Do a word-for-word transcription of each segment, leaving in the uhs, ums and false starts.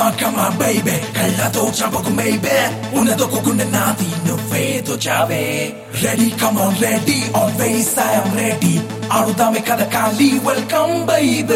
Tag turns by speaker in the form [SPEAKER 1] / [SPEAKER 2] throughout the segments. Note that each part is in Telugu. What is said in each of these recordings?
[SPEAKER 1] on, come on, baby. కళ్ళతో చంపకు maybe. ఉన్నదొక్కకుండా నాది నువ్వేదో చావే. Ready, come on, ready. Always I am ready. ఆడుదామే కదా ఖాళీ. Welcome, baby.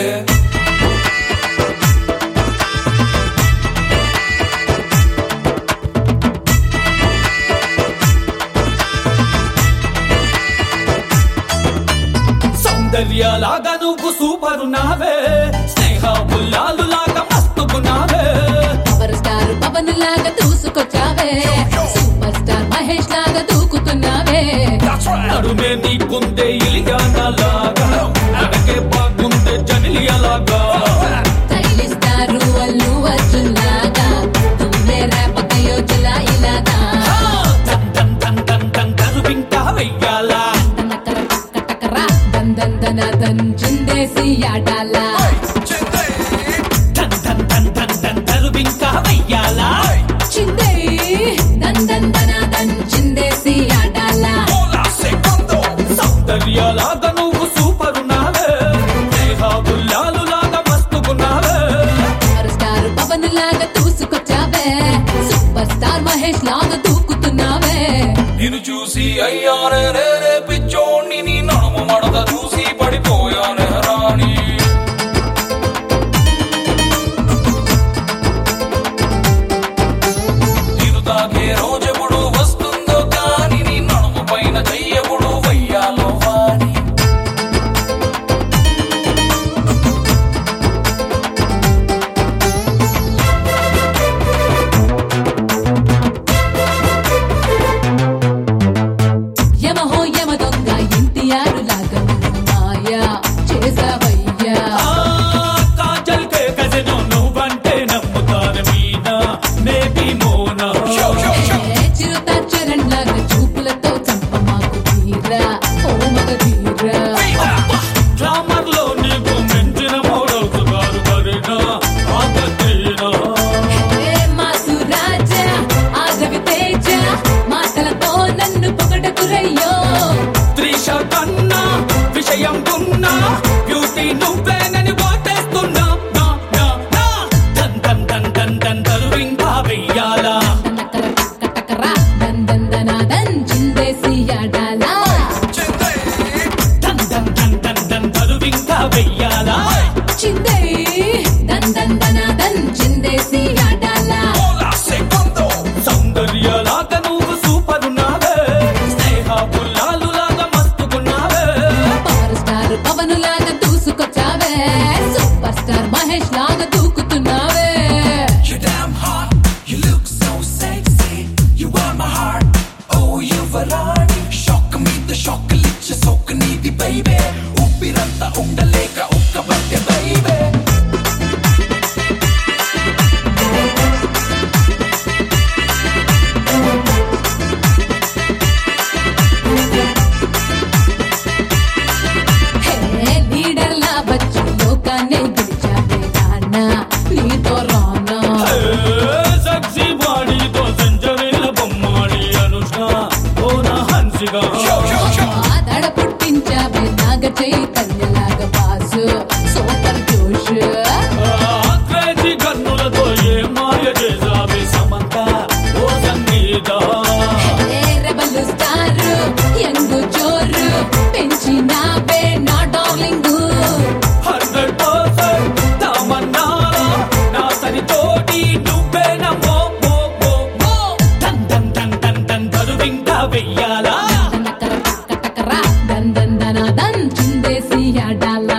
[SPEAKER 2] సౌందర్యలాగా నువ్వు సూపర్ నావే, స్నేహ ఉల్లాలు లాగా మస్తుకున్నావే,
[SPEAKER 3] పవర్ స్టార్ పవన్ లాగా దూసుకొచ్చావే, సూపర్ స్టార్ మహేష్ లాగా దూకుతున్నావే.
[SPEAKER 2] నడుమే నీకుందే ఇలియానా లాగా, నడకే బాగుందే జనిలియా లాగా,
[SPEAKER 3] స్టైలిస్టారు అల్లు అర్జున్ లాగా, తుమ్మే రేపకయో జులాయి లాగా,
[SPEAKER 2] టన్ టన్ టన్ టన్ టన్ కరువింకా వెయ్యాలా,
[SPEAKER 3] దన్ దన్ దన్ చిందేసి ఆడాలా,
[SPEAKER 2] టన్ టన్ టన్ టన్ టన్ కరువింకా వెయ్యాలా,
[SPEAKER 3] చిందే దన్ దన్ దన్ దన్ చిందేసి ఆడాలా.
[SPEAKER 2] సౌందర్యలాగా నువ్వు సూపర్ నావే, స్నేహ ఉల్లాలు లాగా మస్తుకున్నావే,
[SPEAKER 3] పవర్ స్టార్ పవన్ లాగా దూసుకొచ్చావే, సూపర్ స్టార్ మహేష్ లాగా దూకుతున్నావే.
[SPEAKER 1] నిన్ను చూసి అయ్యానే రే పిచ్చోణ్ణి, నీ నడుము మడత చూసి పడిపోయానే రాణి. నేను తాకే రోజెప్పుడు వస్తుందో కానీ, నీ నడుము పైన చెయ్యప్పుడు వయ్యాలో వాణి.
[SPEAKER 3] యమహో యమ దొంగ ఎన్టీఆర్ లాగా మాయా చేసావయ్యా,
[SPEAKER 2] కాజల్ కే కజినో నువ్వంటే నమ్ముతాను మీనా, మేబీ మోనా,
[SPEAKER 3] చిరుత చరణ్ లాగా చూపులతో చంప మాకు తీరా ఓ మగ తీరా.
[SPEAKER 2] గ్లామర్ లో నీకు మించిన మోడల్స్ గారు కరీనా, ఆగతీనా,
[SPEAKER 3] మాసు రాజా ఆగవి తేజ, మాటలతో నన్ను పొగడకురయ్యో,
[SPEAKER 2] త్రిష కన్నా విషయం ఉన్నా, బ్యూటీ నువ్వేనని ఓటేస్తున్నా, నా, నా, నా. దన్ దన్ దన్ దన్ దన్ తరువింకా వెయ్యాలా,
[SPEAKER 3] టకరా దన్ దన్ దన దన్ చిందేసి ఆడాలా,
[SPEAKER 2] దన్ దన్ దన్ దన్ దన్ తరువింకా వెయ్యాలా,
[SPEAKER 3] చిందే దన్ దన్ దన దన్ చిందేసి ఆడాలా.
[SPEAKER 2] సౌందర్యలాగా నువ్వు సూపర్ నావే, స్నేహ పుల్లాలు లాగా మస్తుకున్నావే,
[SPEAKER 3] పవర్ స్టార్ పవన్ లాగా దూసుకొచ్చావే, సూపర్ స్టార్ మహేష్ లాగా దూకుతున్నావే.
[SPEAKER 1] You're damn hot, you look so sexy. You are my heart, oh you Varani. Shock me the shock, lit your soak needy baby. Uppiranta undaleka ukkabadde baby.
[SPEAKER 3] Hey leader లా వచ్చి లోకాన్ని గెలిచావే నాన్న, నీతో రానా
[SPEAKER 2] సక్సీ బాడీతో సెంచరీల బొమ్మాడి అనుష్క, ఓ నా హన్సిగా,
[SPEAKER 3] దడ పుట్టించావే నాగ చైతన్యలాగా బాసు సూపర్ జోష్.
[SPEAKER 2] క్రేజీ కన్నులతో ఏ మాయ చేసావి సమంత, ఓ Sangeetha,
[SPEAKER 3] hey rebel star young జోరు పెంచినావే నా డార్లింగ్,
[SPEAKER 2] హండ్రెడ్ పర్సెంట్ తమన్నారా, నా సరి తోటి నువ్వే నమ్మో, మో, మో, మో. దన్ దన్ దన్ దన్ దన్ తరువింకా వెయ్యాలా,
[SPEAKER 3] టకరా దన్ దన్ దన దన్ చిందేసి ఆడాలా,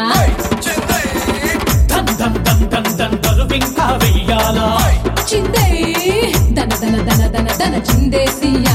[SPEAKER 2] దన్ దన్ దన్ దన్ దన్ తరువింకా వెయ్యాలా,
[SPEAKER 3] చిందే దన దన దన దన దన చిందేసి